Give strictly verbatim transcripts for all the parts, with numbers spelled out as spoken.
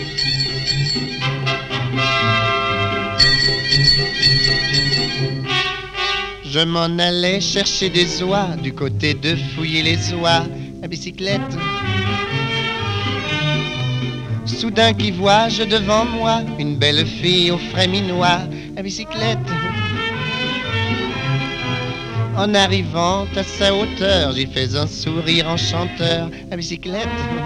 Je m'en allais chercher des oies du côté de fouiller les oies à bicyclette. Soudain qui vois-je devant moi une belle fille au frais minois à bicyclette. En arrivant à sa hauteur, j'y fais un sourire enchanteur à bicyclette.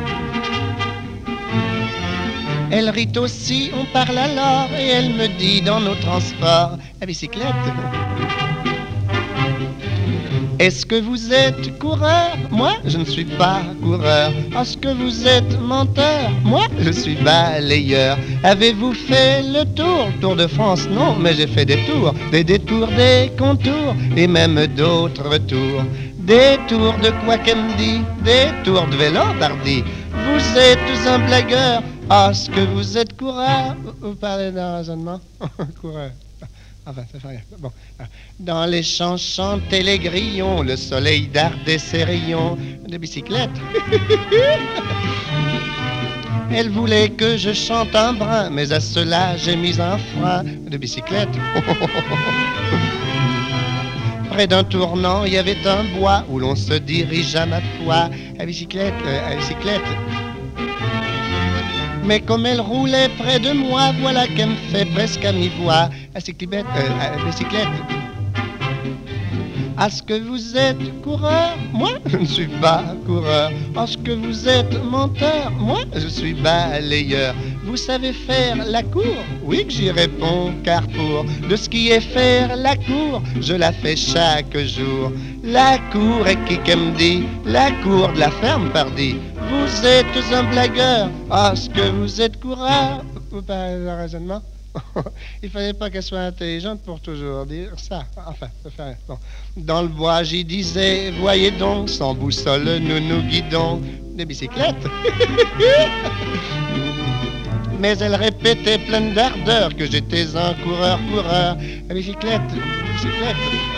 Elle rit aussi, on parle alors, et elle me dit dans nos transports à bicyclette. Est-ce que vous êtes coureur? Moi, je ne suis pas coureur. Est-ce que vous êtes menteur? Moi, je suis balayeur. Avez-vous fait le tour? Tour de France? Non, mais j'ai fait des tours, des détours, des contours, et même d'autres tours. Des tours de quoi qu'elle me dit, des tours de vélo dardi. Vous êtes un blagueur. Est-ce que vous êtes coureur? Vous parlez d'un raisonnement? Coureur. Enfin, ça fait rien. Bon. Dans les champs chantaient les grillons, le soleil dardait ses rayons de bicyclette. Elle voulait que je chante un brin, mais à cela j'ai mis un frein de bicyclette. Près d'un tournant, il y avait un bois où l'on se dirige à ma foi à bicyclette, euh, à bicyclette. Mais comme elle roulait près de moi, voilà qu'elle me fait presque à mi-voix à bicyclette. Euh, à bicyclette. Est-ce que vous êtes coureur? Moi, je ne suis pas coureur. Est-ce que vous êtes menteur? Moi, je suis balayeur. Vous savez faire la cour? Oui que j'y réponds, car pour de ce qui est faire la cour, je la fais chaque jour. La cour est qui qu'elle me dit? La cour de la ferme, pardi. Vous êtes un blagueur. Est-ce que vous êtes coureur? Vous parlez de raisonnement? Il fallait pas qu'elle soit intelligente pour toujours dire ça. Enfin, ça fait rien. Bon. Dans le bois, j'y disais, voyez donc, sans boussole, nous nous guidons. Des bicyclettes. Mais elle répétait pleine d'ardeur que j'étais un coureur-coureur. À bicyclette, bicyclette.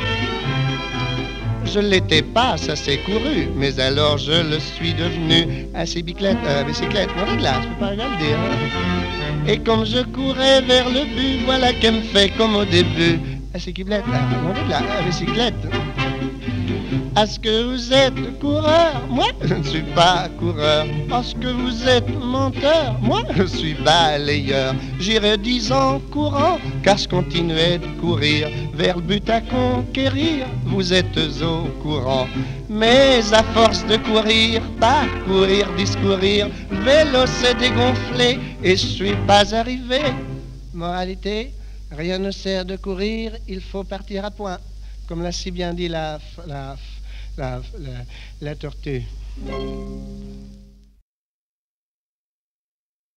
Je l'étais pas, ça s'est couru, mais alors je le suis devenu à ces bicyclettes, euh, bicyclettes. Mon glace, je peux pas regarder. Hein. Et comme je courais vers le but, voilà qu'elle me fait comme au début. À ces bicyclettes, mon glace, à bicyclette. Est-ce que vous êtes coureur? Moi, je ne suis pas coureur. Est-ce que vous êtes menteur? Moi, je suis balayeur. J'irai dix ans courant, car je continuais de courir vers le but à conquérir. Vous êtes au courant. Mais à force de courir, parcourir, discourir, le vélo s'est dégonflé et je suis pas arrivé. Moralité, rien ne sert de courir, il faut partir à point. Comme l'a si bien dit la, la, la, la, la tortue.